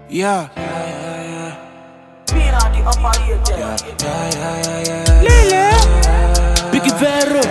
Yeah. Lele. Biggie Vero.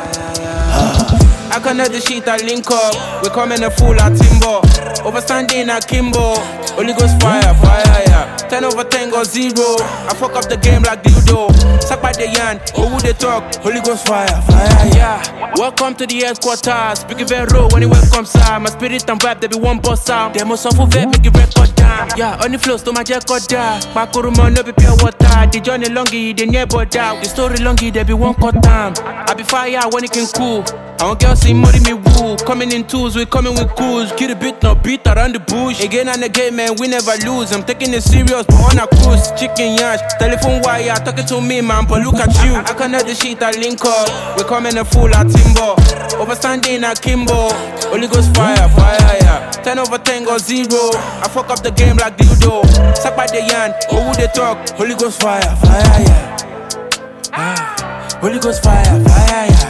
I connect the shit, I link up. We coming a full at Timbo. Overstanding at Kimbo. Holy Ghost fire, yeah. 10 over 10 go 0. I fuck up the game like dildo. Suck by the yan, who would they talk? Holy Ghost fire, yeah. Welcome to the headquarters. Biggie Vero, when it welcomes out. My spirit and vibe, they be one boss out. They must suffer vet, make it record down. Yeah, on the flow, to my jack got down. My kuruma, no be pure water. The journey longy, they never down. The story longy, they be one cut down. I be fire when it can cool. I want girls see money me woo. Coming in twos, we coming with cools. Kill a bit, no beat around the bush. Again and again, man, we never lose. I'm taking it serious, but on a cruise. Chicken yash, telephone wire, talking to me, man, but look at you. I connect the shit, I link up. We coming a full at Timbo. Overstanding at Kimbo. Holy Ghost fire, yeah. 10 over 10 go 0. I fuck up the game like dildo. Suck by the yan, who would they talk? Holy Ghost fire, yeah. Holy Ghost fire, yeah.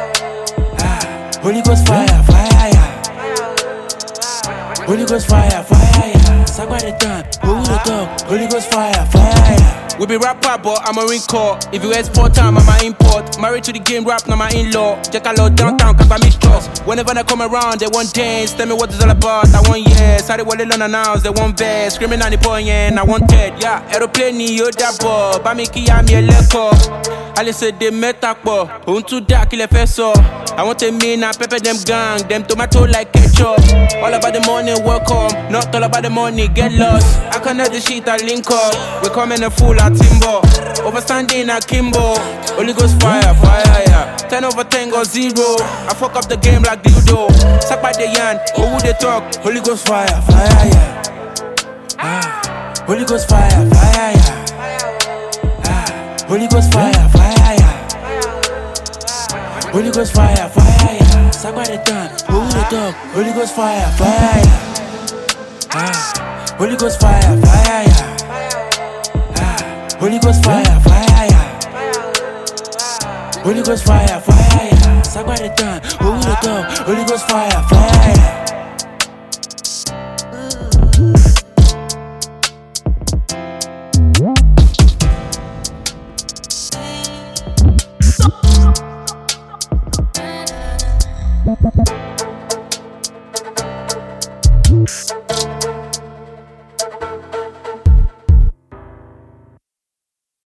Holy Ghost fire, yeah. Holy Ghost fire, yeah. Suck by the time, who would they talk? Holy Ghost fire, yeah. We be rapper, but I'm a ring call. If you export time, I'm a import. Married to the game, rap, now my in-law. Check a lot downtown, cause I mistrust. Whenever they come around, they want dance. Tell me what it's all about, I want yes. Sorry, what they learn announce, they want best. Screaming on the point, yeah, I want dead. Yeah, aeroplane, yo, that boy. Bamiki, I'm your leko. I say they metakbo. Unto dark, kill a fesso. I want to mean, I pepper them gang. Them tomato like ketchup. All about the money, welcome. Not all about the money, get lost. I connect the shit, I link up. We coming a full at Timbo. Overstanding at Kimbo. Holy Ghost fire, yeah. 10 over 10 go 0. I fuck up the game like dildo. Suck by the yan, who would they talk? Holy Ghost fire, yeah. Holy Ghost fire, yeah. Holy Ghost fire, yeah. Holy Ghost fire, yeah. Suck by the time, who would they talk? Holy Ghost fire, yeah. Holy Ghost fire, yeah. Holy Ghost fire, yeah. Holy Ghost fire, yeah. Suck by the time, who would they talk? Holy Ghost fire, yeah.